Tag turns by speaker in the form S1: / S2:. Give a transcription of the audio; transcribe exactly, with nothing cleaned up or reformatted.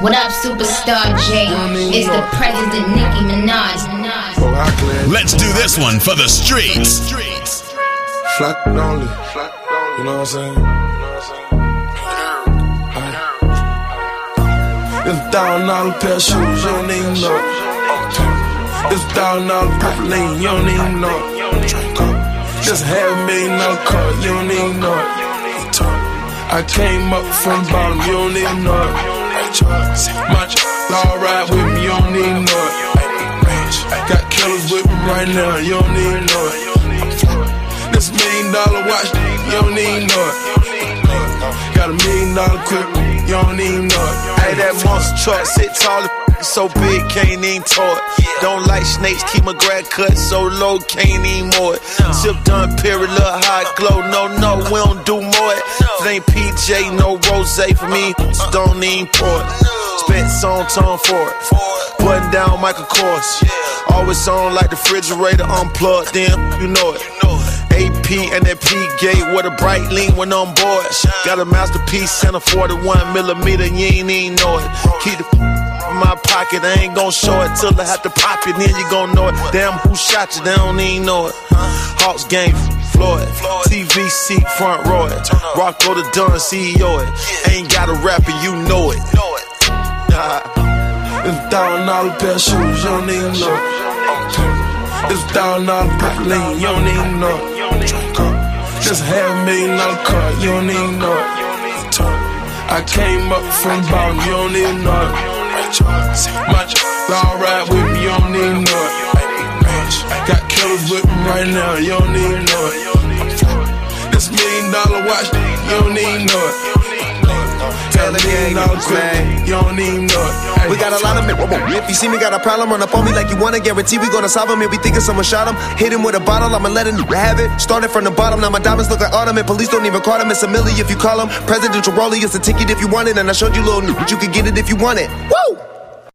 S1: What up, Superstar J? It's the President Nicki Minaj.
S2: Let's do this one for the streets.
S3: Flat only, you know what I'm saying? It's a thousand dollar pair of shoes, you don't even know it. It's a thousand dollar purple lean, you don't even know it. Just half a million dollar car, you don't even know it. I came up from the bottom, you don't even know it. My all ride with me, you don't even know it. Got killers with me right now, you don't even know it. This million dollar watch, you don't even know it. Got a million dollar crib, you don't even know it.
S4: Hey, that monster truck sit tall, so big, can't even tow it. Don't like snakes, keep my grad cut so low, can't even more it. Sip done, period, look high glow. No, no, we don't do more it. If it ain't P J, no rose for me, so don't even pour it. Spent song tone for it. Button down Michael Kors. Always on like the refrigerator unplugged, then you know it. A P and that P gate with a bright lean when on board. Got a masterpiece and a forty-one millimeter, you ain't even know it. Keep the in my pocket, I ain't gon' show it till I have to pop it, then you gon' know it. Damn, who shot you? They don't even know it. Hawks game, Floyd, T V seat front row it. Rocko the Dunn, C E O it. Ain't got a rapper, you know it.
S3: It's a thousand dollar pair of shoes, you don't even know it. It's a thousand dollar purple lean, you don't even know it. Just half a million dollar car, you don't even know it. I came up from the bottom, you don't even know it. My all ride with me, you don't even know it. Got killers with me right now, you don't even know it. This million dollar watch, you don't even know it. Tell the million dollar crib, you don't even know it.
S5: We got a lot of men. If you see me got a problem, run up on me like you wanna. Guarantee we gonna solve him. If we thinking someone shot him, hit him with a bottle, I'ma let him have it. Started from the bottom, now my diamonds look like autumn. And police don't even call him. It's a milli if you call him. Presidential rollie, it's a ticket if you want it. And I showed you little but you can get it if you want it. Woo!